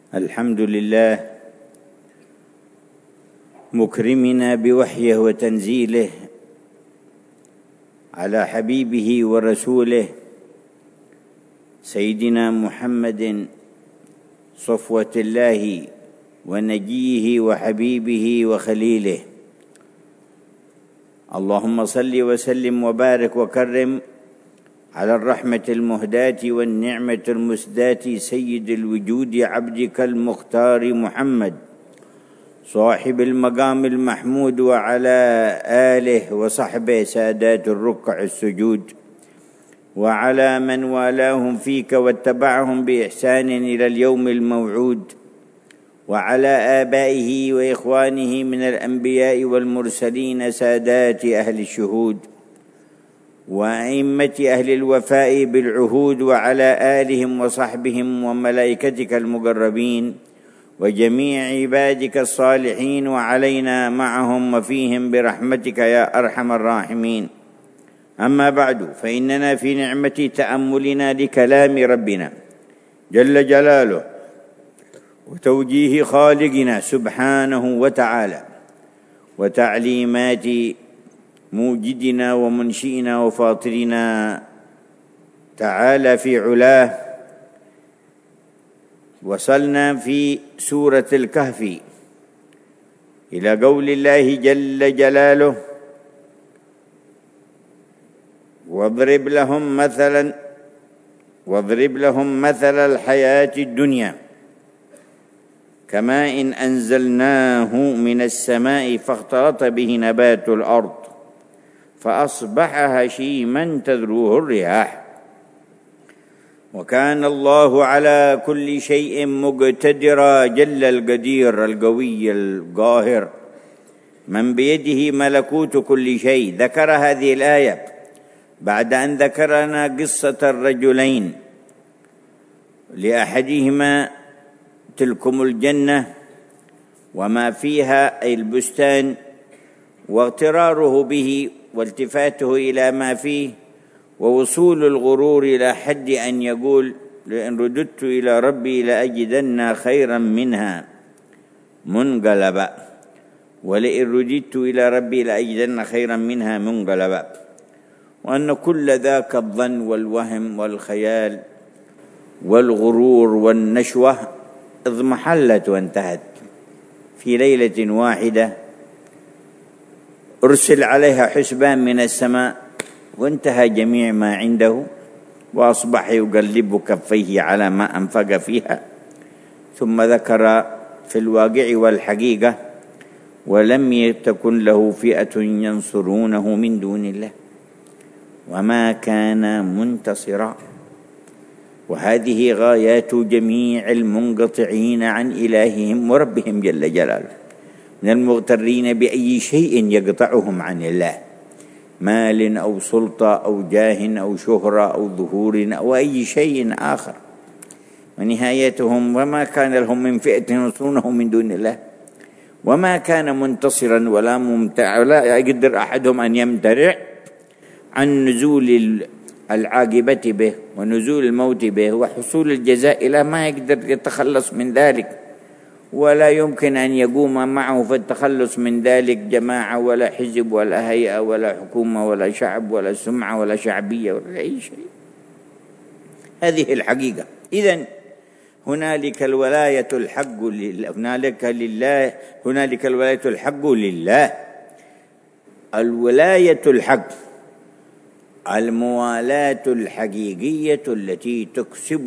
الحمد لله مكرمنا بوحيه وتنزيله على حبيبه ورسوله سيدنا محمد صفوة الله ونجيه وحبيبه وخليله. اللهم صل وسلم وبارك وكرم على الرحمة المهداة والنعمة المسداة سيد الوجود عبدك المختار محمد صاحب المقام المحمود، وعلى آله وصحبه سادات الركع السجود، وعلى من والاهم فيك واتبعهم بإحسان إلى اليوم الموعود، وعلى آبائه وإخوانه من الأنبياء والمرسلين سادات أهل الشهود، وأئمة أهل الوفاء بالعهود، وعلى آلهم وصحبهم وملائكتك المقربين وجميع عبادك الصالحين، وعلينا معهم وفيهم برحمتك يا أرحم الراحمين. أما بعد، فإننا في نعمة تأملنا لكلام ربنا جل جلاله وتوجيه خالقنا سبحانه وتعالى وتعليمات موجدنا ومنشئنا وفاطرنا تعالى في علاه، وصلنا في سورة الكهف إلى قول الله جل جلاله: واضرب لهم مثل الحياة الدنيا كماء إن أنزلناه من السماء فاختلط به نبات الأرض فأصبح هشيما تذروه الرياح وكان الله على كل شيء مقتدرا جل القدير القوي القاهر من بيده ملكوت كل شيء. ذكر هذه الآية بعد أن ذكرنا قصة الرجلين، لأحدهما تلكم الجنة وما فيها أي البستان، واغتراره به والتفاته إلى ما فيه، ووصول الغرور إلى حد أن يقول: لئن رددت إلى ربي لأجدن خيرا منها منقلبا، ولئن رددت إلى ربي لأجدن خيرا منها منقلبا، وأن كل ذاك الظن والوهم والخيال والغرور والنشوة اضمحلت وانتهت في ليلة واحدة. أرسل عليها حسبان من السماء وانتهى جميع ما عنده، وأصبح يقلب كفيه على ما أنفق فيها. ثم ذكر في الواقع والحقيقة: ولم تكن له فئة ينصرونه من دون الله وما كان منتصرا. وهذه غايات جميع المنقطعين عن إلههم وربهم جل جلاله، من المغترين بأي شيء يقطعهم عن الله، مال أو سلطة أو جاه أو شهرة أو ظهور أو أي شيء آخر، ونهايتهم: وما كان لهم من فئة ينصرونه من دون الله وما كان منتصرا ولا يقدر أحدهم أن يمتنع عن نزول العاقبة به ونزول الموت به وحصول الجزاء له، ما يقدر يتخلص من ذلك، ولا يمكن أن يقوم معه في التخلص من ذلك جماعة ولا حزب ولا هيئة ولا حكومة ولا شعب ولا سمعة ولا شعبية ولا أي شيء. هذه الحقيقة. إذن هنالك الولاية الحق لله، هنالك الولاية الحق لله. الولاية الحق، الموالاة الحقيقية التي تكسب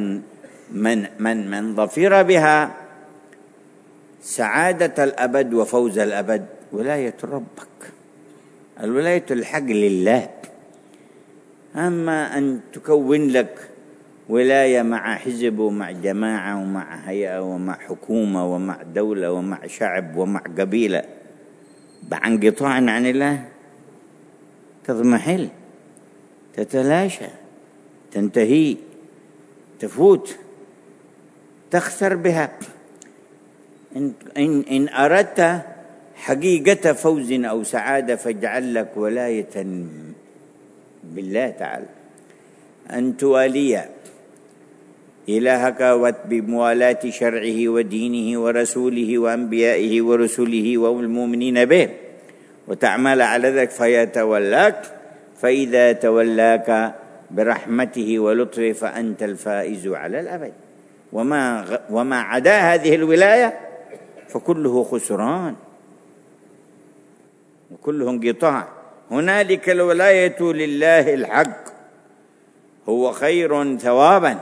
من ظفر بها سعادة الأبد وفوز الأبد، ولاية ربك. الولاية الحق لله. أما أن تكون لك ولاية مع حزب ومع جماعة ومع هيئة ومع حكومة ومع دولة ومع شعب ومع قبيلة عن قطاع عن الله، تضمحل، تتلاشى، تنتهي، تفوت، تخسر بها. إن أردت حقيقة فوز أو سعادة فاجعل لك ولاية بالله تعالى، أن توالي إلهك بموالاة شرعه ودينه ورسوله وأنبيائه ورسله والمؤمنين به، وتعمل على ذلك فيتولاك، فإذا تولاك برحمته ولطفه فأنت الفائز على الأبد. وما عدا هذه الولاية فكله خسران وكله انقطاع. هنالك الولاية لله الحق، هو خير ثوابا،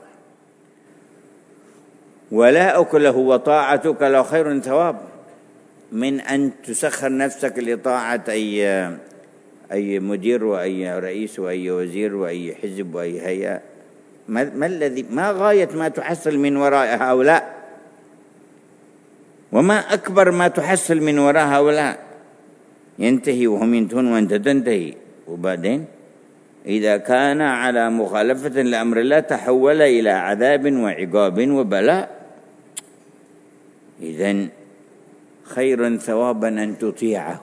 ولاؤك له وطاعتك له خير ثواب من أن تسخر نفسك لطاعة أي مدير وأي رئيس وأي وزير وأي حزب وأي هيئة. ما غاية ما تحصل من وراء هؤلاء؟ وما أكبر ما تحصل من وراء هؤلاء؟ ينتهي وهم ينتهون وأنت تنتهي. وبعدين إذا كان على مخالفة لأمر الله تحول إلى عذاب وعقاب وبلاء. إذن خير ثوابا أن تطيعه،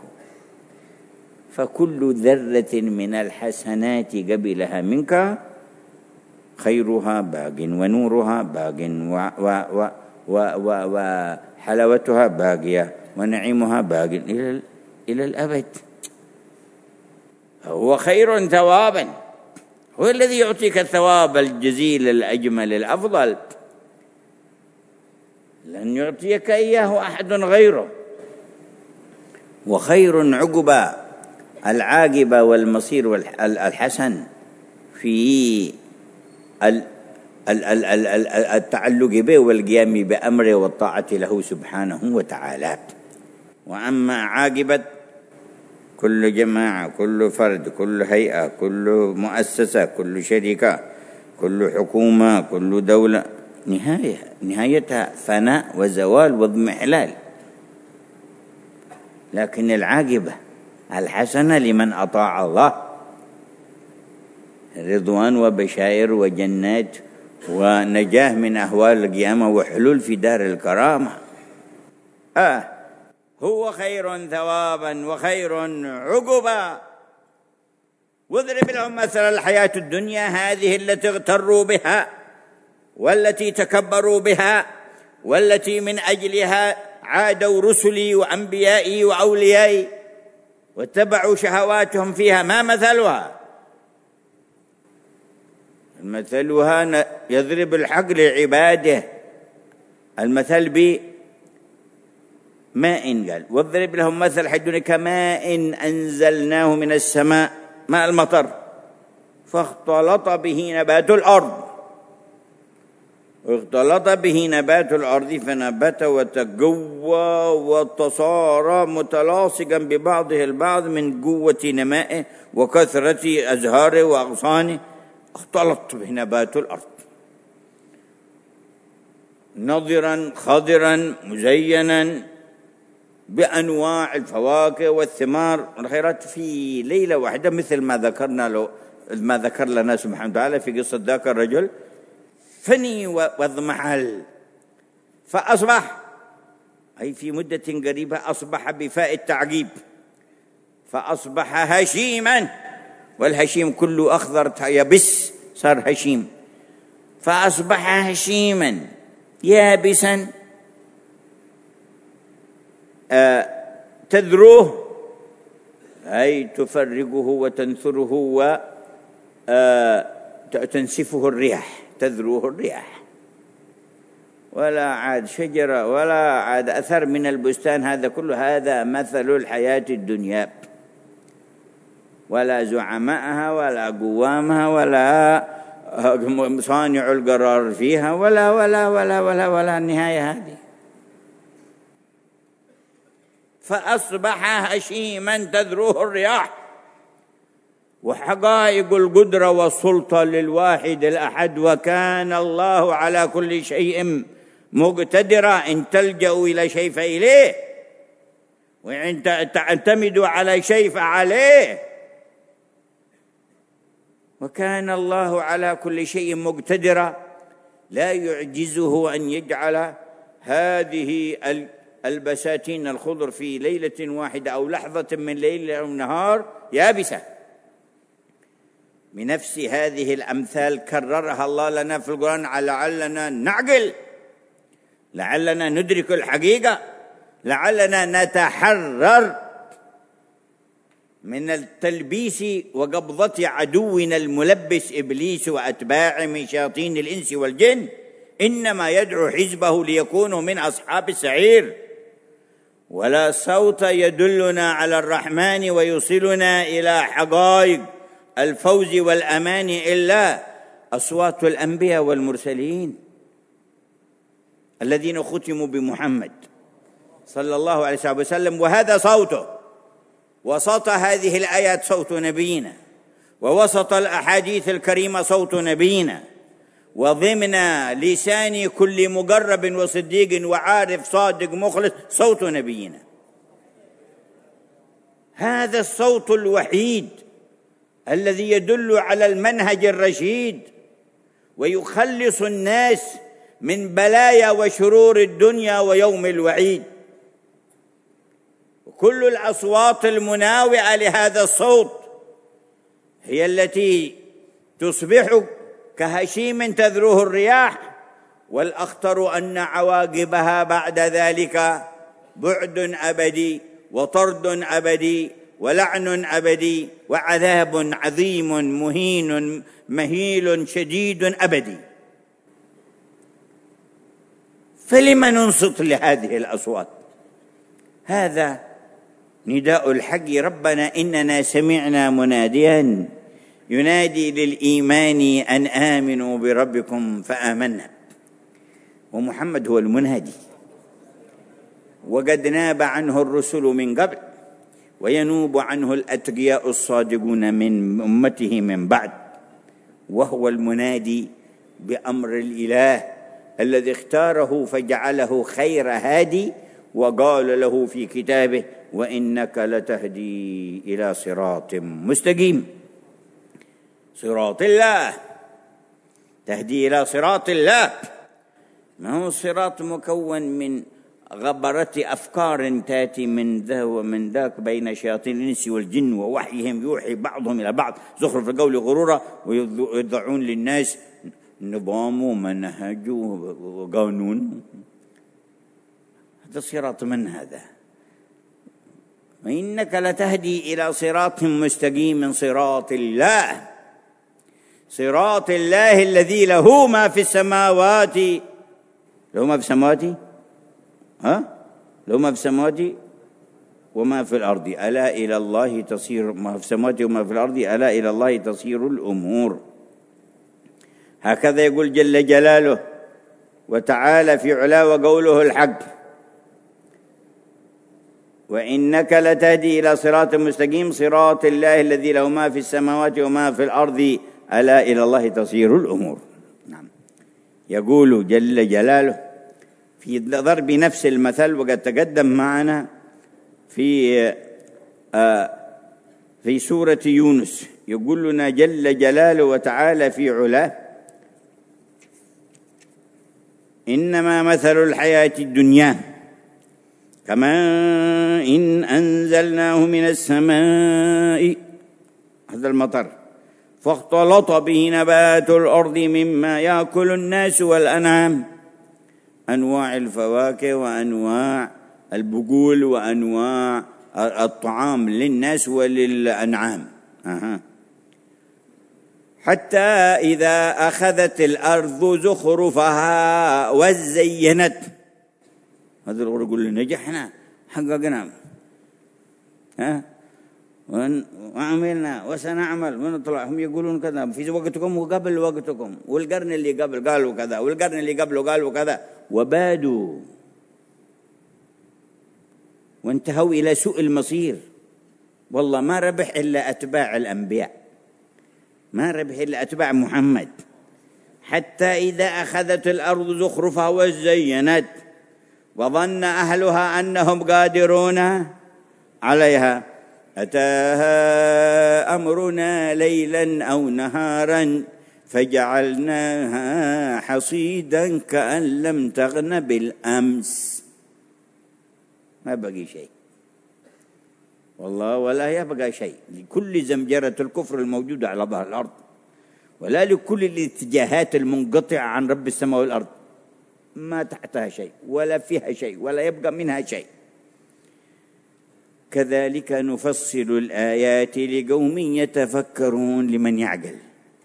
فكل ذرة من الحسنات قبلها منك خيرها باق ونورها باق وحلاوتها باقية ونعيمها باق إلى الأبد. هو خير ثوابا، هو الذي يعطيك الثواب الجزيل الأجمل الأفضل، لن يعطيك إياه أحد غيره. وخير عقبى العاقبة والمصير الحسن في التعلق به والقيام بأمره والطاعة له سبحانه وتعالى. وأما عاقبة كل جماعة، كل فرد، كل هيئة، كل مؤسسة، كل شركة، كل حكومة، كل دولة، نهايتها فناء وزوال واضمحلال. لكن العاقبة الحسنة لمن أطاع الله رضوان وبشائر وجنات ونجاه من أهوال القيامة وحلول في دار الكرامة. هو خير ثوابا وخير عقبا. واضرب لهم مثل الحياة الدنيا هذه التي اغتروا بها والتي تكبروا بها والتي من أجلها عادوا رسلي وأنبيائي وأوليائي واتبعوا شهواتهم فيها. ما مثلها؟ مثلها يضرب الحق لعباده المثل بماء، قال واضرب لهم مثل حدنا كماء أنزلناه من السماء، ماء المطر، فاختلط به نبات الأرض، اختلط به نبات الأرض فنبت وتقوى وتصار متلاصقا ببعضه البعض من قوة نمائه وكثرة أزهاره وأغصانه. اختلط به نبات الأرض نضرا خضرا مزينا بأنواع الفواكه والثمار والخيرات في ليلة واحدة، مثل ما ذكر لنا سبحانه وتعالى في قصة ذاك الرجل. فني واضمحل فأصبح، أي في مدة قريبة أصبح بفاء التعقيب، فأصبح هشيما، والهشيم كله أخضر يبس صار هشيم، فأصبح هشيما يابسا تذروه أي تفرقه وتنثره وتنسفه الرياح، تذروه الرياح، ولا عاد شجرة ولا عاد أثر من البستان. هذا كله هذا مثل الحياة الدنيا، ولا زعمائها ولا قوامها ولا صانع القرار فيها ولا ولا ولا ولا ولا النهاية هذه. فأصبح هشيما تذروه الرياح. وحقائق القدرة والسلطة للواحد الأحد، وكان الله على كل شيء مقتدرا. إن تلجأوا إلى شيء فإليه، وإن تعتمدوا على شيء فعليه. وكان الله على كل شيء مقتدرا، لا يعجزه أن يجعل هذه البساتين الخضر في ليلة واحدة أو لحظة من ليل أو نهار يابسة. بنفس هذه الأمثال كررها الله لنا في القرآن لعلنا نعقل، لعلنا ندرك الحقيقة، لعلنا نتحرر من التلبيس وقبضة عدونا الملبس إبليس وأتباعه من شياطين الإنس والجن، إنما يدعو حزبه ليكونوا من أصحاب السعير. ولا صوت يدلنا على الرحمن ويوصلنا إلى حقائق الفوز والأمان إلا أصوات الأنبياء والمرسلين الذين ختموا بمحمد صلى الله عليه وسلم، وهذا صوته. وسط هذه الآيات صوت نبينا، ووسط الأحاديث الكريمة صوت نبينا، وضمن لسان كل مقرب وصديق وعارف صادق مخلص صوت نبينا. هذا الصوت الوحيد الذي يدل على المنهج الرشيد ويخلص الناس من بلايا وشرور الدنيا ويوم الوعيد. وكل الأصوات المناوئة لهذا الصوت هي التي تصبح كهشيم تذروه الرياح، والأخطر أن عواقبها بعد ذلك بعد أبدي وطرد أبدي ولعن أبدي وعذاب عظيم مهين مهيل شديد أبدي. فلم ننصت لهذه الأصوات؟ هذا نداء الحق: ربنا إننا سمعنا مناديا ينادي للإيمان أن آمنوا بربكم فآمنا. ومحمد هو المنادي، وقد ناب عنه الرسل من قبل، وينوب عنه الأتقياء الصادقون من أمته من بعد، وهو المنادي بأمر الإله الذي اختاره فجعله خير هادي، وقال له في كتابه: وإنك لتهدي إلى صراط مستقيم. صراط الله، تهدي إلى صراط الله، ما هو صراط مكون من غبرة أفكار تأتي من ذا ومن ذاك بين شياطين الإنس والجن، ووحيهم يوحي بعضهم إلى بعض زخرف القول غرورا، ويضعون للناس نظام ومنهج وقانون. هذا صراط من هذا؟ وإنك لتهدي إلى صراط مستقيم، من صراط الله، صراط الله الذي له ما في السماوات، له ما في السماوات، له ما في السماوات وما في الأرض، ألا إلى الله تصير، ما في السماوات وما في الأرض ألا إلى الله تصير الأمور. هكذا يقول جل جلاله وتعالى في علاه وقوله الحق: وإنك لتهدي إلى صراط مستقيم، صراط الله الذي له ما في السماوات وما في الأرض ألا إلى الله تصير الأمور. نعم. يقول جل جلاله في ضرب نفس المثل، وقد تقدم معنا في سورة يونس، يقول لنا جل جلاله وتعالى في علاه: إنما مثل الحياة الدنيا كما إن أنزلناه من السماء، هذا المطر، فاختلط به نبات الأرض مما يأكل الناس والأنعام، أنواع الفواكه وأنواع البقول وأنواع الطعام للناس وللأنعام، حتى إذا أخذت الأرض زخرفها وزينت، هذا الغرب يقول نجحنا حققنا وعملنا وسنعمل ونطلع. هم يقولون كذا في وقتكم وقبل وقتكم، والقرن اللي قبل قالوا كذا، والقرن اللي قبله قالوا كذا، وبادوا وانتهوا إلى سوء المصير. والله ما ربح إلا أتباع الأنبياء، ما ربح إلا أتباع محمد. حتى إذا أخذت الأرض زخرفها وزينت وظن أهلها أنهم قادرون عليها أتاها أمرنا ليلا أو نهارا فجعلناها حصيدا كأن لم تغن بالأمس. ما بقي شيء والله، ولا يبقى شيء لكل زمجرة الكفر الموجودة على ظهر الأرض. ولا لكل الاتجاهات المنقطعة عن رب السماء والأرض، ما تحتها شيء ولا فيها شيء ولا يبقى منها شيء. كذلك نفصل الآيات لقوم يتفكرون، لمن يعقل،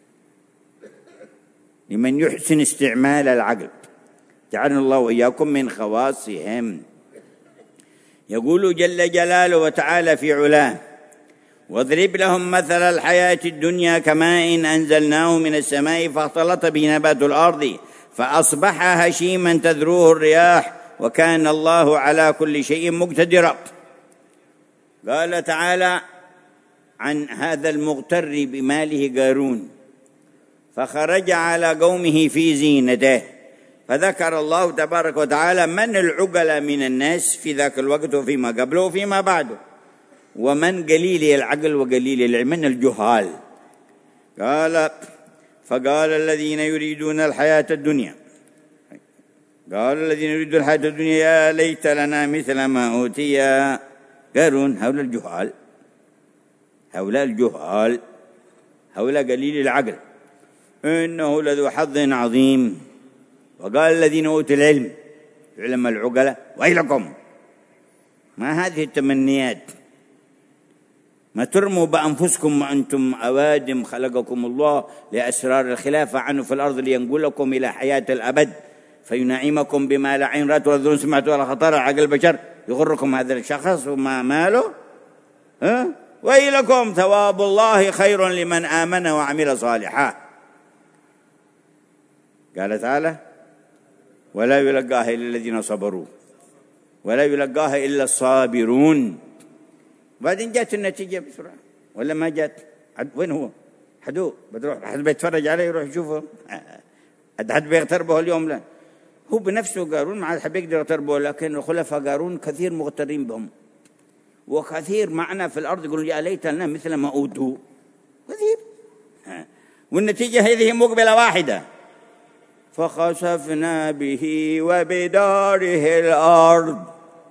لمن يحسن استعمال العقل. جعلنا الله وإياكم من خواصهم. يقول جل جلاله وتعالى في علاه: واضرب لهم مثل الحياة الدنيا كماء أنزلناه من السماء فاختلط به نبات الأرض فأصبح هشيما تذروه الرياح وكان الله على كل شيء مقتدرا. قال تعالى عن هذا المغتر بماله قارون: فخرج على قومه في زينته، فذكر الله تبارك وتعالى من العقل من الناس في ذاك الوقت وفيما قبله وفيما بعده، ومن قليل العقل وقليل العلم، من الجهال. قال: فقال الذين يريدون الحياة الدنيا، قال الذين يريدون الحياة الدنيا يا ليت لنا مثل ما أوتي قارون. هؤلاء الجهال، هؤلاء الجهال، هؤلاء قليل العقل، إنه لذو حظ عظيم. وقال الذين أوتوا العلم، علم العقلاء: ويلكم، ما هذه التمنيات، ما ترموا بأنفسكم وأنتم أوادم خلقكم الله لأسرار الخلافة عنه في الأرض لينقلكم إلى حياة الأبد فينعمكم بما لا عين رأت ولا أذن سمعت ولا خطر على عقل البشر. يغركم هذا الشخص وما ماله. ويلكم، ثواب الله خير لمن آمن وعمل صالحا. قال تعالى: ولا يلقاها إلا الذين صبروا ولا يلقاها إلا الصابرون. بعدين جات النتيجة بسرعة ولا ما جات؟ وين هو؟ حدو بتروح حد بيتفرج عليه يروح يشوفه؟ حد بيغتربه اليوم؟ لا، هو بنفسه قارون ما عاد حد يقدر يغتربه، لكن الخلفاء قارون كثير مغترين بهم، وكثير معنا في الأرض يقولون يا ليت لنا مثل ما أوتوا، كثير. والنتيجة هذه مقبلة واحدة: فخسفنا به وبداره الأرض،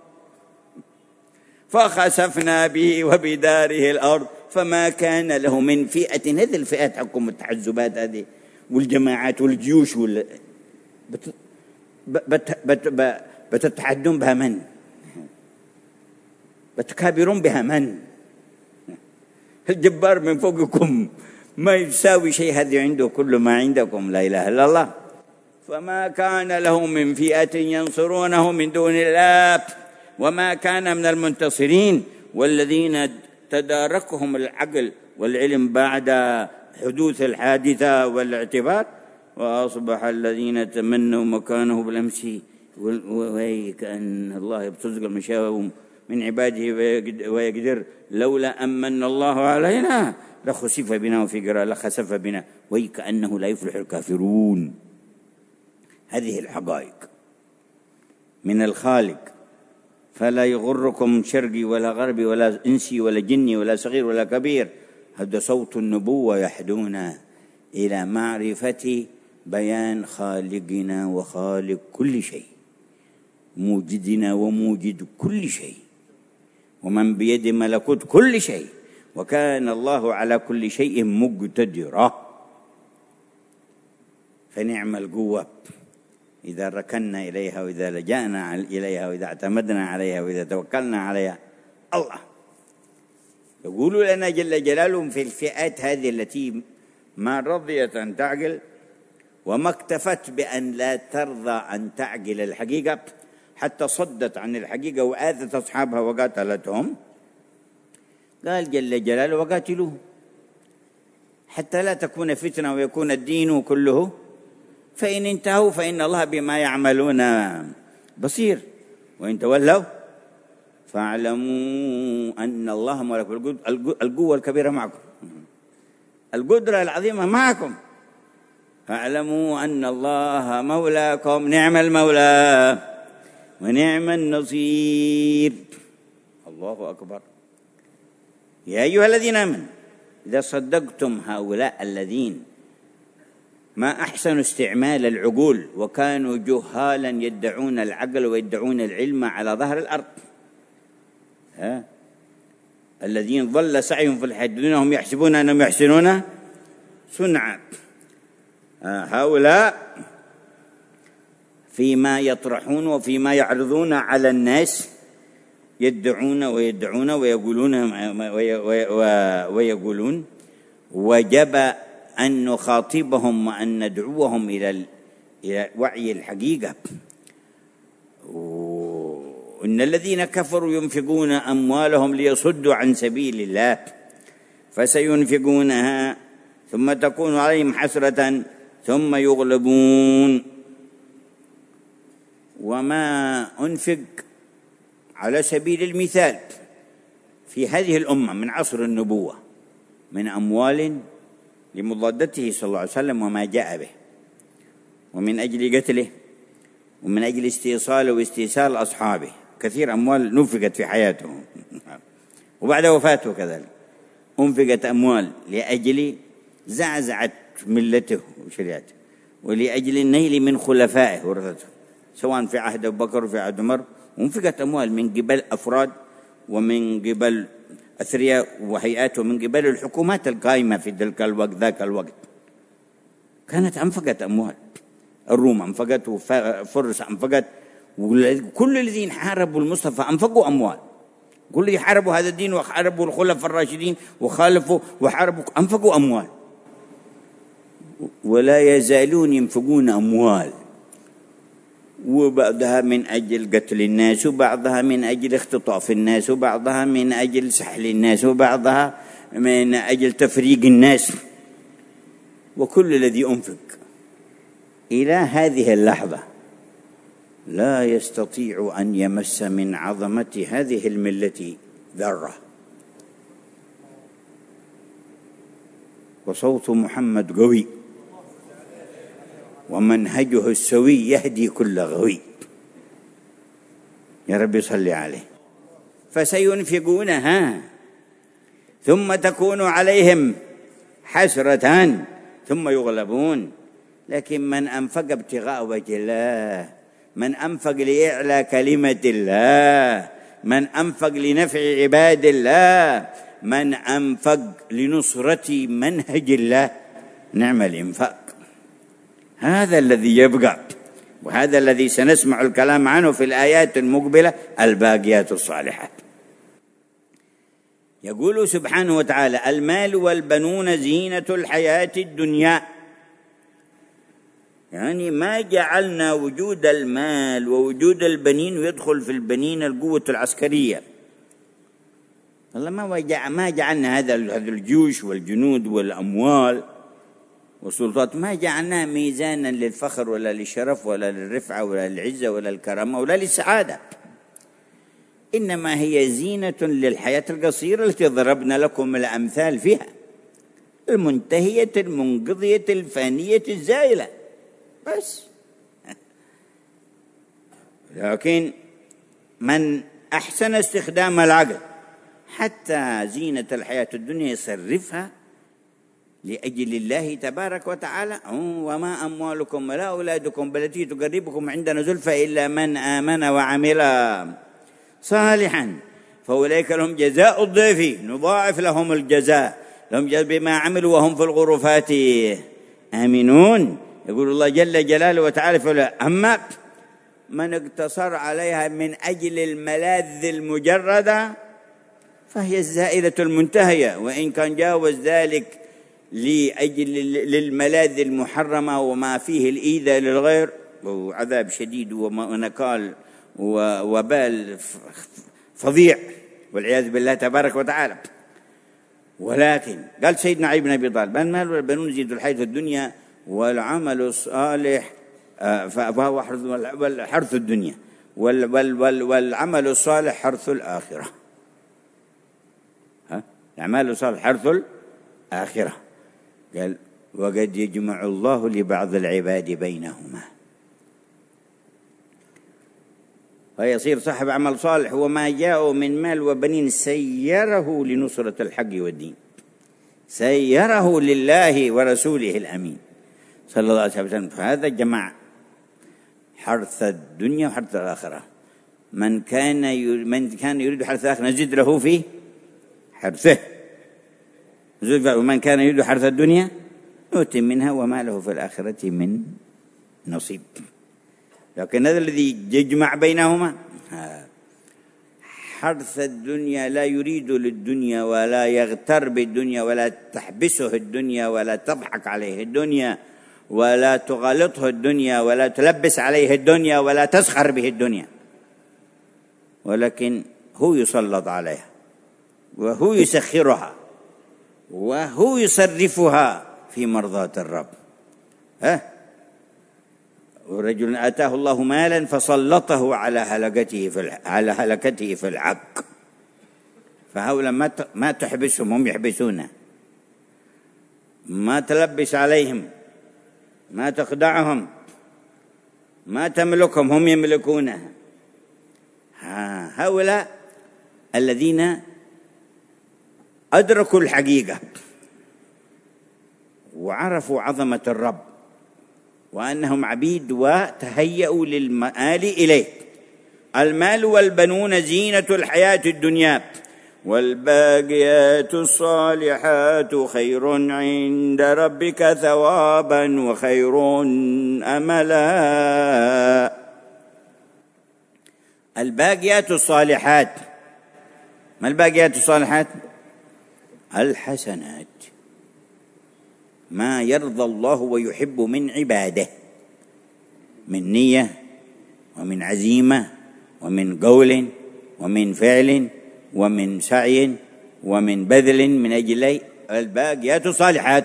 فخسفنا به وبداره الأرض فما كان له من فئة. هذه الفئات حقهم التحزبات هذه والجماعات والجيوش بتتحدون بها من؟ بتكابرون بها من؟ الجبار من فوقكم ما يساوي شيء، هذا عنده كل ما عندكم، لا إله إلا الله. فما كان له من فئة ينصرونه من دون الله وما كان من المنتصرين. والذين تداركهم العقل والعلم بعد حدوث الحادثة والاعتبار، وأصبح الذين تمنوا مكانه بالأمس وكأن الله يبتزق المشاء من عباده ويقدر لولا أمن الله علينا لخسف بنا، وفي قراءة لخسف بنا وكأنه لا يفلح الكافرون. هذه الحقائق من الخالق، فلا يغركم شرقي ولا غربي ولا إنسي ولا جني ولا صغير ولا كبير. هذا صوت النبوة يحدونا إلى معرفة بيان خالقنا وخالق كل شيء، موجدنا وموجد كل شيء، ومن بيد ملكوت كل شيء، وكان الله على كل شيء مقتدرا. فنعم القوة إذا ركنا إليها وإذا لجأنا إليها وإذا اعتمدنا عليها وإذا توكلنا عليها. الله يقول لنا جل جلاله في الفئات هذه التي ما رضيت أن تعقل وما اكتفت بأن لا ترضى أن تعقل الحقيقة حتى صدت عن الحقيقة وآذت أصحابها وقاتلتهم. قال جل جلاله: وقاتلوه حتى لا تكون فتنة ويكون الدين كله، فإن انتهوا فإن الله بما يعملون بصير، وإن تولوا فاعلموا أن الله مولاكم. القوة الكبيرة معكم، القدرة العظيمة معكم، فاعلموا أن الله مولاكم، نعم المولى ونعم النصير. الله أكبر. يا أيها الذين آمنوا إذا صدقتم هؤلاء الذين ما أحسن استعمال العقول وكانوا جهالا يدعون العقل ويدعون العلم على ظهر الأرض، الذين ضل سعيهم في الحياة الدنيا هم يحسبون أنهم يحسنون صنعا. هؤلاء فيما يطرحون وفيما يعرضون على الناس يدعون ويقولون وجب أن نخاطبهم وأن ندعوهم إلى وعي الحقيقة. إن الذين كفروا ينفقون أموالهم ليصدوا عن سبيل الله فسينفقونها ثم تكون عليهم حسرة ثم يغلبون. وما أنفق على سبيل المثال في هذه الأمة من عصر النبوة من أموال لمضادته صلى الله عليه وسلم وما جاء به، ومن أجل قتله، ومن أجل استئصاله واستئصال أصحابه، كثير أموال نفقت في حياته وبعد وفاته كذلك أنفقت أموال لأجل زعزعة ملته وشريعته، ولأجل النيل من خلفائه ورثته، سواء في عهد أبو بكر وفي عهد عمر. أنفقت أموال من قبل أفراد ومن قبل أثرياء وهيئات ومن قبل الحكومات القائمة في ذاك الوقت كانت أنفقت أموال. الروم أنفقت وفرس أنفقت، وكل الذين حاربوا المصطفى أنفقوا أموال. كل الذين حاربوا هذا الدين وحاربوا الخلفاء الراشدين وخالفوا وحاربوا أنفقوا أموال، ولا يزالون ينفقون أموال، وبعضها من أجل قتل الناس، وبعضها من أجل اختطاف الناس، وبعضها من أجل سحل الناس، وبعضها من أجل تفريق الناس. وكل الذي أنفق إلى هذه اللحظة لا يستطيع أن يمس من عظمة هذه الملة ذرة. وصوت محمد قوي ومنهجه السوي يهدي كل غوي. يا رب صل عليه. فسينفقونها ثم تكون عليهم حسرة ثم يغلبون. لكن من أنفق ابتغاء وجه الله، من أنفق لإعلى كلمة الله، من أنفق لنفع عباد الله، من أنفق لنصرة منهج الله، نعم الإنفاق. هذا الذي يبقى، وهذا الذي سنسمع الكلام عنه في الآيات المقبلة الباقيات الصالحات. يقول سبحانه وتعالى: المال والبنون زينة الحياة الدنيا. يعني ما جعلنا وجود المال ووجود البنين، ويدخل في البنين القوة العسكرية. الله ما جعلنا هذا الجيوش والجنود والأموال والسلطات، ما جعلناه ميزانا للفخر ولا للشرف ولا للرفعة ولا للعزة ولا للكرامة ولا للسعادة، إنما هي زينة للحياة القصيرة التي ضربنا لكم الأمثال فيها، المنتهية المنقضية الفانية الزائلة بس. لكن من أحسن استخدام العقل حتى زينة الحياة الدنيا يصرفها لأجل الله تبارك وتعالى. وما أموالكم ولا أولادكم بالتي تقربكم عندنا زلفى إلا من آمن وعمل صالحا فأولئك لهم جزاء الضعف، نضاعف لهم الجزاء، لهم جزاء بما عملوا وهم في الغرفات آمنون. يقول الله جل جلاله وتعالى: أما من اقتصر عليها من أجل الملاذ المجردة فهي الزائلة المنتهية، وإن كان جاوز ذلك لأجل للملاذ المحرمة وما فيه الإيذاء للغير وعذاب شديد ونكال ووبال فظيع والعياذ بالله تبارك وتعالى. ولكن قال سيدنا علي بن أبي طالب: المال والبنون زينة الحياة الدنيا والعمل الصالح فهو حرث الدنيا والعمل الصالح حرث الآخرة. الأعمال الصالحة حرث الآخرة. قال: وقد يجمع الله لبعض العباد بينهما، فيصير صاحب عمل صالح وما جاءه من مال وبنين سيره لنصرة الحق والدين، سيره لله ورسوله الأمين صلى الله عليه وسلم. فهذا جمع حرث الدنيا وحرث الآخرة. من كان يريد حرث الآخرة نزد له في حرثه، ومن كان يريد حرث الدنيا نؤتي منها وما له في الآخرة من نصيب. لكن هذا الذي يجمع بينهما حرث الدنيا، لا يريد للدنيا ولا يغتر بالدنيا ولا تحبسه الدنيا ولا تضحك عليه الدنيا ولا تغالطه الدنيا ولا تلبس عليه الدنيا ولا تسخر به الدنيا، ولكن هو يسلط عليها وهو يسخرها وهو يصرفها في مرضاة الرب. ورجل آتاه الله مالا فسلطه على هلكته في الحق. فهؤلاء ما تحبسهم، هم يحبسونه. ما تلبس عليهم، ما تخدعهم، ما تملكهم، هم يملكونها. هؤلاء الذين أدركوا الحقيقة وعرفوا عظمة الرب وأنهم عبيد وتهيأوا للمآل إليه. المال والبنون زينة الحياة الدنيا والباقيات الصالحات خير عند ربك ثوابا وخير أملا. الباقيات الصالحات، ما الباقيات الصالحات؟ الحسنات، ما يرضى الله ويحب من عباده من نية ومن عزيمة ومن قول ومن فعل ومن سعي ومن بذل من أجل الباقيات الصالحات.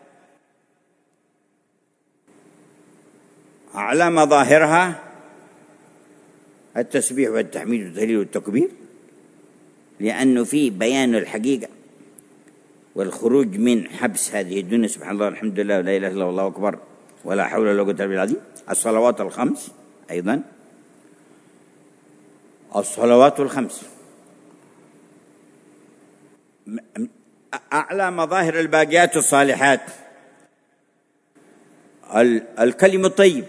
أعلى مظاهرها التسبيح والتحميد والتهليل والتكبير، لأنه فيه بيان الحقيقة والخروج من حبس هذه الدنيا. سبحان الله الحمد لله ولا إله إلا الله والله أكبر ولا حول ولا قوة إلا بالله العظيم. الصلوات الخمس أيضا، الصلوات الخمس أعلى مظاهر الباقيات الصالحات الكلم الطيب.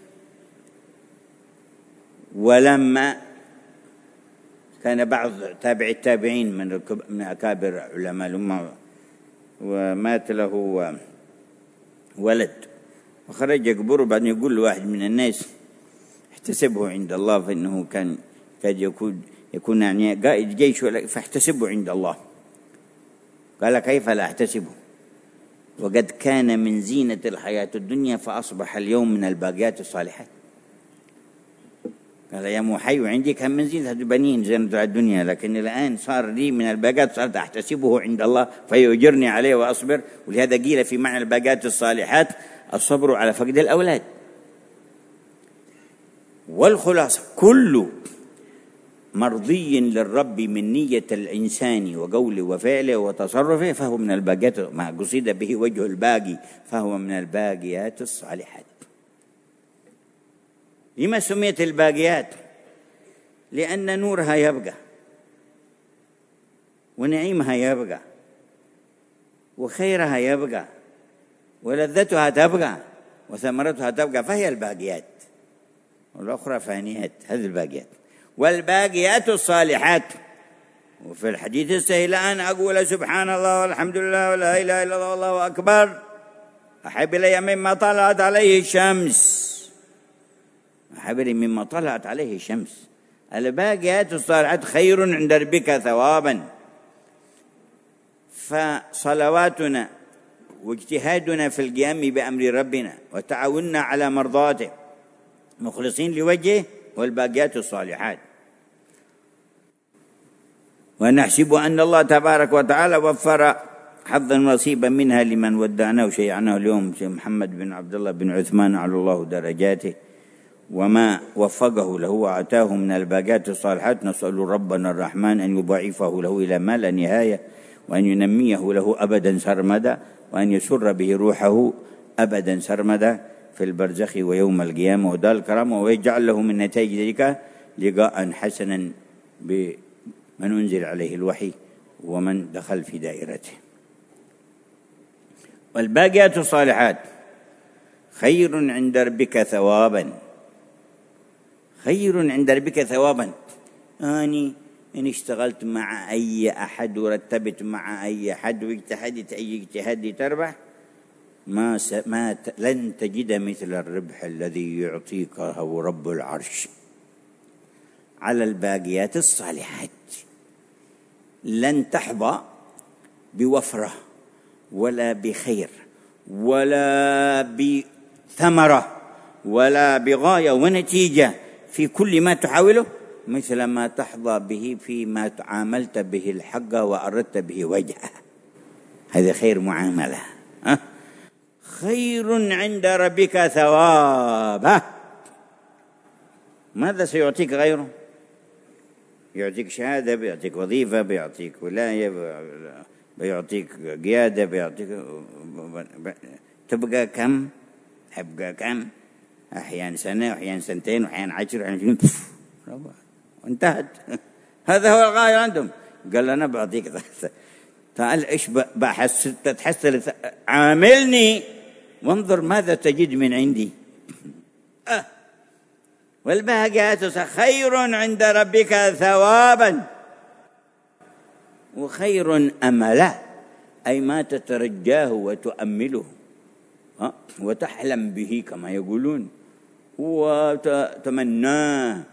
ولما كان بعض تابع التابعين من أكابر علماء الأمة ومات له ولد وخرج يقبره، بعدين يقول لواحد من الناس احتسبه عند الله، فإنه كان يكون يعني قائد جيش فاحتسبه عند الله. قال كيف لا أحتسبه وقد كان من زينة الحياة الدنيا فأصبح اليوم من الباقيات الصالحات. قال يا محي عندي كان من زينة البنين زينة الدنيا، لكن الآن صار لي من الباقيات، صارت أحتسبه عند الله فيؤجرني عليه وأصبر. ولهذا قيل في معنى الباقيات الصالحات الصبر على فقد الأولاد. والخلاصة كل مرضي للرب من نية الإنسان وقوله وفعله وتصرفه فهو من الباقيات، ما قصد به وجه الباقي، فهو من الباقيات الصالحات. لما سميت الباقيات؟ لأن نورها يبقى ونعيمها يبقى وخيرها يبقى ولذتها تبقى وثمرتها تبقى، فهي الباقيات، والأخرى فانيات. هذه الباقيات. والباقيات الصالحات، وفي الحديث السهل أن أقول سبحان الله والحمد لله ولا إله إلا الله والله أكبر أحب إلي مما طلعت عليه الشمس، أحب إلي مما طلعت عليه الشمس. الباقيات الصالحات خير عند ربك ثوابا. فصلواتنا واجتهادنا في القيام بأمر ربنا وتعاوننا على مرضاته مخلصين لوجهه والباقيات الصالحات. ونحسب أن الله تبارك وتعالى وفر حظا نصيبا منها لمن ودعناه وشيعناه اليوم شيخ محمد بن عبد الله بن عثمان على الله درجاته، وما وفقه له وأعطاه من الباقيات الصالحات. نسأل ربنا الرحمن أن يضاعفه له إلى ما لا نهاية، وأن ينميه له أبدا سرمدا، وأن يسر به روحه أبدا سرمدا في البرزخ ويوم القيامة ودار الكرامة، ويجعل له من نتائج ذلك لقاء حسنا بمن أنزل عليه الوحي ومن دخل في دائرته. والباقيات الصالحات خير عند ربك ثوابا، خير عند ربك ثوابا. إن اشتغلت مع أي أحد ورتبت مع أي أحد واجتهدت أي اجتهاد تربح، لن تجد مثل الربح الذي يعطيكه رب العرش على الباقيات الصالحات. لن تحظى بوفرة ولا بخير ولا بثمرة ولا بغاية ونتيجة في كل ما تحاوله مثل ما تحظى به فيما تعاملت به الحق وأردت به وجهه. هذا خير معاملة. خير عند ربك ثوابا. ماذا سيعطيك غيره؟ يعطيك شهادة، بيعطيك وظيفة، بيعطيك ولاية، بيعطيك قيادة، بيعطيك تبقى كم؟ أحيانا سنة وأحيانا سنتين وأحيانا 10 وأحيانا وانتهت. هذا هو الغاية عندهم. قال أنا بعطيك تعال إيش تتحسن، عاملني وانظر ماذا تجد من عندي. والباقيات خير عند ربك ثوابا وخير أملا، أي ما تترجاه وتؤمله وتحلم به كما يقولون وتتمناه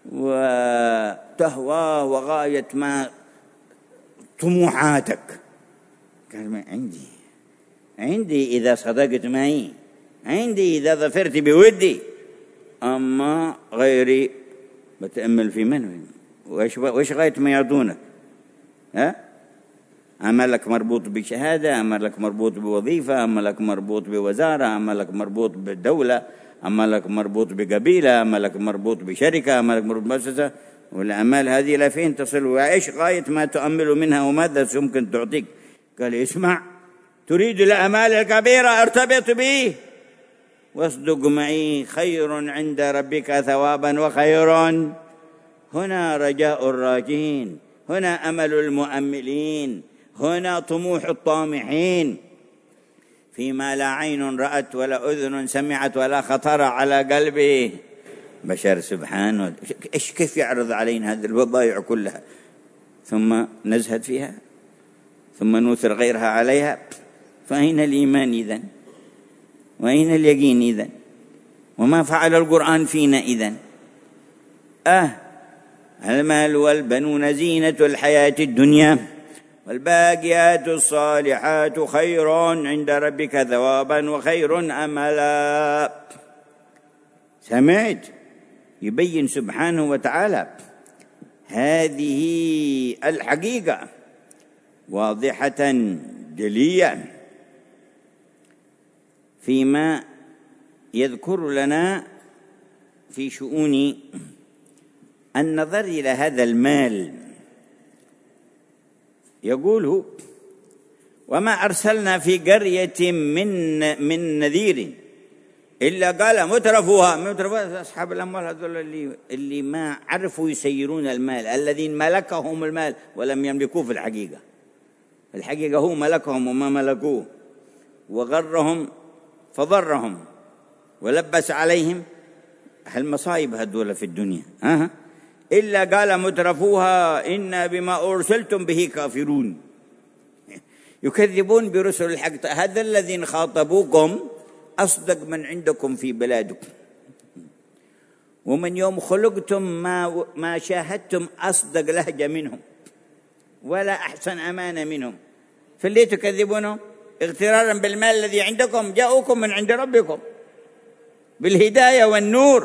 وتهواه وغاية ما طموحاتك. قال ما عندي إذا صدقت معي، عندي إذا ظفرت بودي، أما غيري بتأمل في منه. وإيش غاية ما يعطونك؟ عملك مربوط بشهادة، عملك مربوط بوظيفة، عملك مربوط بوزارة، عملك مربوط بالدولة، عملك مربوط بقبيلة، عملك مربوط بشركة، عملك مربوط بمؤسسة. والأعمال هذه إلى فين تصل؟ وإيش غاية ما تؤمل منها وماذا يمكن تعطيك؟ قال اسمع، تريد الأعمال الكبيرة ارتبط بي واصدق معي، خير عند ربك ثوابا وخير. هنا رجاء الراجين، هنا أمل المؤملين، هنا طموح الطامحين فيما لا عين رأت ولا أذن سمعت ولا خطر على قلبه بشر. سبحانه كيف يعرض علينا هذه البضائع كلها ثم نزهد فيها ثم نوثر غيرها عليها. فأين الإيمان إذن؟ وأين اليقين إذن؟ وما فعل القرآن فينا إذن؟ المال والبنون زينة الحياة الدنيا والباقيات الصالحات خير عند ربك ثوابا وخير أملا. سمعت؟ يبين سبحانه وتعالى هذه الحقيقة واضحة جلية فيما يذكر لنا في شؤون النظر إلى هذا المال. يقول وما أرسلنا في قرية من نذير إلا قال مترفوها. أصحاب الأموال هذول اللي ما عرفوا يسيرون المال، الذين ملكهم المال ولم يملكوه في الحقيقة هو ملكهم وما ملكوه، وغرهم فضرهم ولبس عليهم المصائب هذول في الدنيا. إلا قال مترفوها إنا بما أرسلتم به كافرون. يكذبون برسل الحق. هذا الذين خاطبوكم أصدق من عندكم في بلادكم، ومن يوم خلقتم ما شاهدتم أصدق لهجة منهم ولا أحسن أمانة منهم، فاللي تكذبونه اغترارا بالمال الذي عندكم جاءوكم من عند ربكم بالهداية والنور.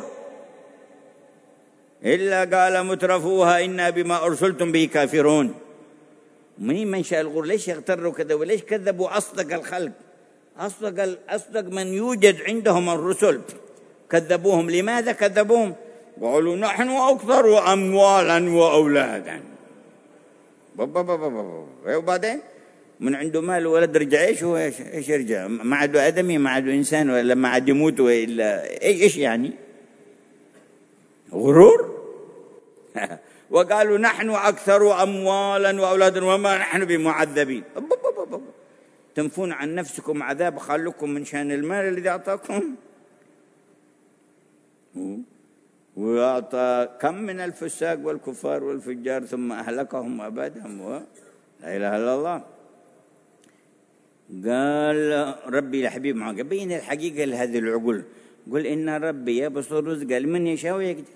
إلا قال مترفوها إنا بما أرسلتم به كافرون. منين منشأ الغرور؟ ليش يغتروا كذا؟ وليش كذبوا أصدق الخلق، أصدق من يوجد عندهم الرسل؟ كذبوهم. لماذا كذبوهم؟ قالوا نحن أكثر أموالا وأولادا. وبعدين من عنده مال ولد رجع ايش يرجع؟ ما عاد آدمي، ما عاد إنسان، ولا ما عاد يموت، وإلا ايش يعني؟ غرور. وقالوا نحن أكثر أموالا وأولادا وما نحن بمعذبين. تنفون عن نفسكم عذاب خلكم من شان المال الذي أعطاكم. وأعطى كم من الفساق والكفار والفجار ثم أهلكهم وأبادهم. لا إله إلا الله. قال ربي لحبيب معاك بين الحقيقة لهذه العقول، قل إن ربي يبسط الرزق لمن يشاء ويقدر.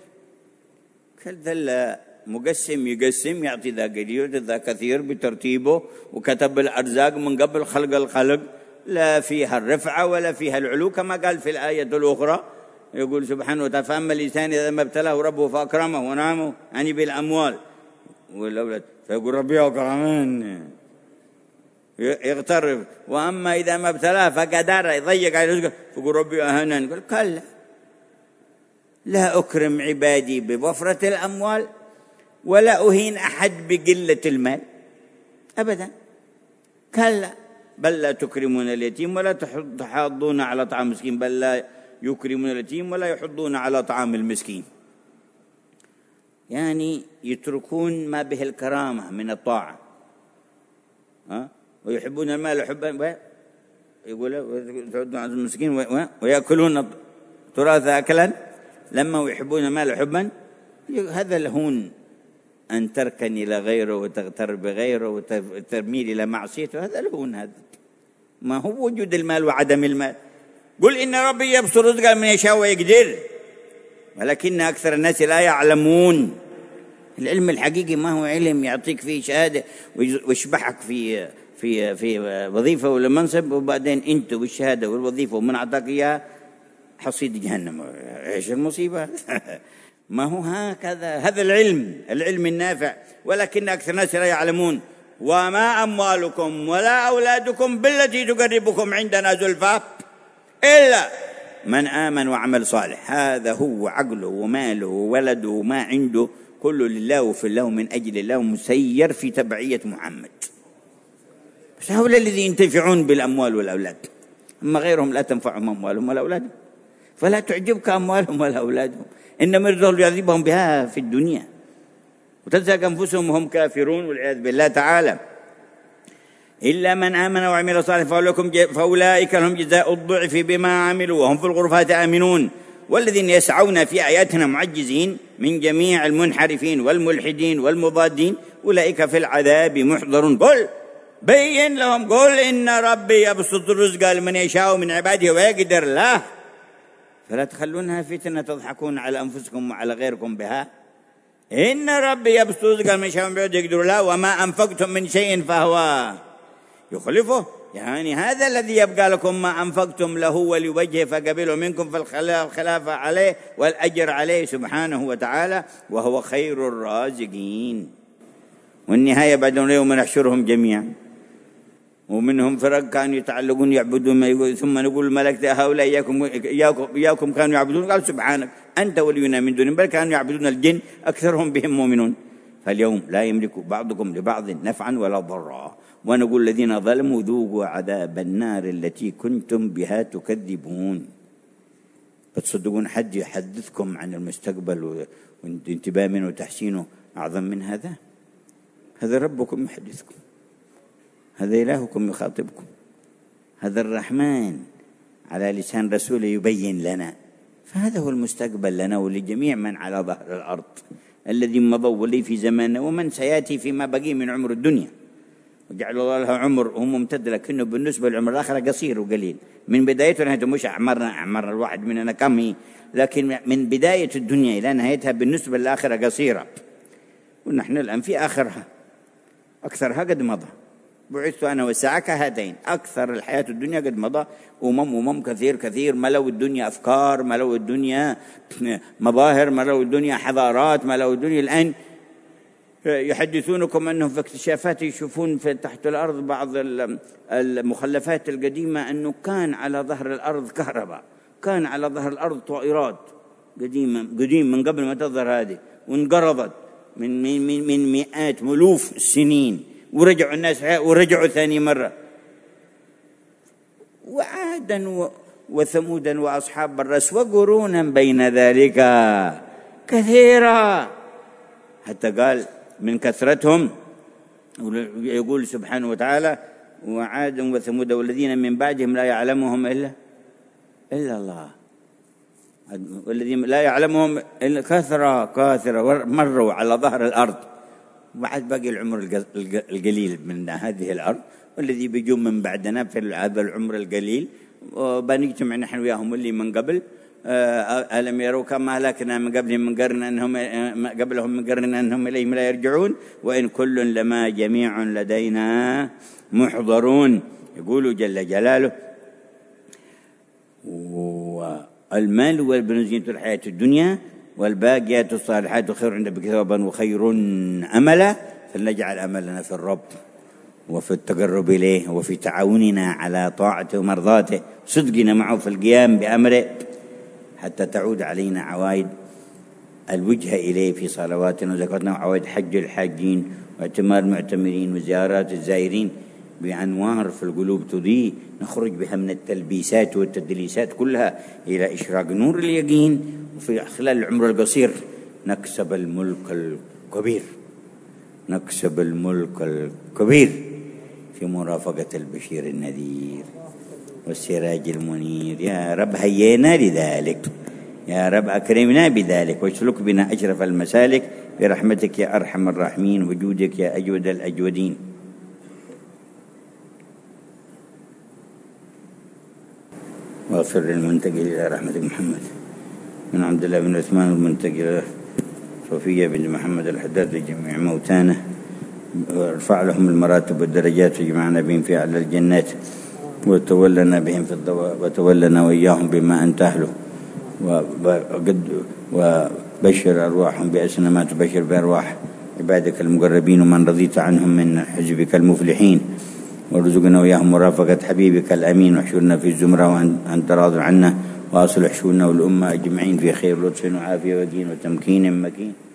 كذا مقسم يقسم، يعطي ذا قليل ذا كثير بترتيبه، وكتب الأرزاق من قبل خلق الخلق، لا فيها الرفعة ولا فيها العلو، كما قال في الآية الأخرى يقول سبحانه وتعالى: فأما الإنسان إذا ما ابتلاه ربه فأكرمه ونعمه يعني بالأموال والأولاد فيقول ربي أكرمن يغتر، وأما إذا ما ابتلاه فقدر يضيق على رزقه فيقول ربي أهنن. يقول كلا، لا أكرم عبادي بوفرة الأموال ولا أهين أحد بقلة المال أبدا. كلا بل لا تكرمون اليتيم ولا تحاضون على طعام المسكين، بل لا يكرمون اليتيم ولا يحضون على طعام المسكين، يعني يتركون ما به الكرامة من الطاعة. ويحبون المال حبا، يقول تعدون على المسكين ويأكلون التراث أكلا لما، ويحبون المال حبا. هذا الهون، أن تركن إلى غيره وتغتر بغيره وترميل إلى معصيته، هذا الهون. هذا ما هو وجود المال وعدم المال. قل إن ربي يبسط الرزق من يشاء ويقدر ولكن أكثر الناس لا يعلمون. العلم الحقيقي ما هو علم يعطيك فيه شهادة ويشبحك في وظيفة ولا منصب، وبعدين أنت والشهادة والوظيفة ومن أعطاك إياها حصيد جهنم. إيش المصيبة؟ ما هو هكذا. هذا العلم النافع، ولكن أكثر الناس لا يعلمون. وما أموالكم ولا أولادكم بالتي تقربكم عندنا زلفى إلا من آمن وعمل صالح. هذا هو عقله وماله وولده وما عنده كله لله وفي الله من أجل الله، مسير في تبعية محمد. بس هؤلاء الذين ينتفعون بالأموال والأولاد، أما غيرهم لا تنفعهم أموالهم ولا أولادهم، فلا تعجبك أموالهم ولا أولادهم، إنما يريد الله يعذبهم بها في الدنيا وتزهق أنفسهم وهم كافرون والعياذ بالله تعالى. إلا من آمن وعمل صالحا فأولئك لهم جزاء الضعف بما عملوا وهم في الغرفات آمنون. والذين يسعون في آياتنا معجزين من جميع المنحرفين والملحدين والمضادين أولئك في العذاب محضرون. قل بين لهم، قل إن ربي يبسط الرزق لمن يشاء من عباده ويقدر له فلا تخلونها فتنة تضحكون على أنفسكم وعلى غيركم بها. إن ربي يبسط الرزق لمن يشاء من عباده ويقدر له وما أنفقتم من شيء فهو يخلفه. يعني هذا الذي يبقى لكم ما أنفقتم له ولوجهه فقبله منكم فالخلافة عليه والأجر عليه سبحانه وتعالى، وهو خير الرازقين. والنهاية بعد يوم نحشرهم جميعا ومنهم فرق كانوا يتعلقون يعبدون ما يقول، ثم نقول الملائكة هؤلاء إياكم كانوا يعبدون، قال سبحانك أنت ولينا من دونهم، بل كانوا يعبدون الجن أكثرهم بهم مؤمنون. فاليوم لا يملك بعضكم لبعض نفعا ولا ضرا، ونقول الذين ظلموا ذوقوا عذاب النار التي كنتم بها تكذبون. بتصدقون حد يحدثكم عن المستقبل وانتباه منه وتحسينه أعظم من هذا؟ هذا ربكم يحدثكم، هذا إلهكم يخاطبكم، هذا الرحمن على لسان رسوله يبين لنا. فهذا هو المستقبل لنا ولجميع من على ظهر الأرض، الذي مضوا ولي في زماننا ومن سيأتي فيما بقي من عمر الدنيا. وجعل الله له عمر هو ممتد، لكنه بالنسبة للعمر الآخرة قصير وقليل. من بدايته لنهايته، مش أعمار الواحد مننا كم هي، لكن من بداية الدنيا إلى نهايتها بالنسبة للآخرة قصيرة. ونحن الآن في آخرها، أكثرها قد مضى. بعثت أنا والساعة كهاتين، أكثر الحياة الدنيا قد مضى. أمم كثير ملوا الدنيا أفكار، ملوا الدنيا مظاهر، ملوا الدنيا حضارات، ملوا الدنيا. الآن يحدثونكم أنهم في اكتشافات يشوفون في تحت الأرض بعض المخلفات القديمة، أنه كان على ظهر الأرض كهرباء، كان على ظهر الأرض طائرات قديم من قبل ما تظهر هذه، وانقرضت من مئات ملوف السنين، ورجعوا الناس ورجعوا ثاني مرة. وعادا وثمودا وأصحاب الرس وقرونا بين ذلك كثيرا، حتى قال من كثرتهم يقول سبحانه وتعالى: وعادا وثمودا والذين من بعدهم لا يعلمهم إلا الله، والذين لا يعلمهم إلا كثرة مروا على ظهر الأرض وبعد باقي العمر القليل من هذه الأرض، والذي بيجون من بعدنا في هذا العمر القليل وبنجتمع نحن وياهم اللي من قبل. ألم يروا كما أهلكنا من قبلهم من قرن أنهم إليهم لا يرجعون وإن كل لما جميع لدينا محضرون. يقول جل جلاله: والمال والبنون زينة الحياة الدنيا والباقيات الصالحات خير عند ربك ثوابا وخير أملا. فلنجعل أملنا في الرب وفي التقرب إليه وفي تعاوننا على طاعته ومرضاته، صدقنا معه في القيام بأمره، حتى تعود علينا عوائد الوجهة إليه في صلواتنا وزكاتنا وعوائد حج الحاجين واعتمار المعتمرين وزيارات الزائرين بأنوار في القلوب تضيء، نخرج بها من التلبيسات والتدليسات كلها إلى إشراق نور اليقين، وفي خلال العمر القصير نكسب الملك الكبير، نكسب الملك الكبير في مرافقة البشير النذير والسراج المنير. يا رب هينا لذلك، يا رب أكرمنا بذلك، واسلك بنا أشرف المسالك برحمتك يا أرحم الراحمين وجودك يا أجود الأجودين. واغفر للمنتقل إلى رحمة محمد من عبد الله بن عثمان المنتقل إلى صوفية بن محمد الحداد لجميع موتانا، وارفع لهم المراتب والدرجات وجمعنا بهم في أعلى الجنات، وتولنا بهم في الضوء، وتولنا وإياهم بما أنت أهله، وبشر أرواحهم بأسن ما تبشر بأرواح عبادك المقربين ومن رضيت عنهم من حزبك المفلحين، وارزقنا وإياهم مرافقة حبيبك الأمين، واحشرنا في الزمرة وأنت راض عنا، وأصلح شؤوننا والأمة أجمعين في خير لطف وعافية ودين وتمكين مكين.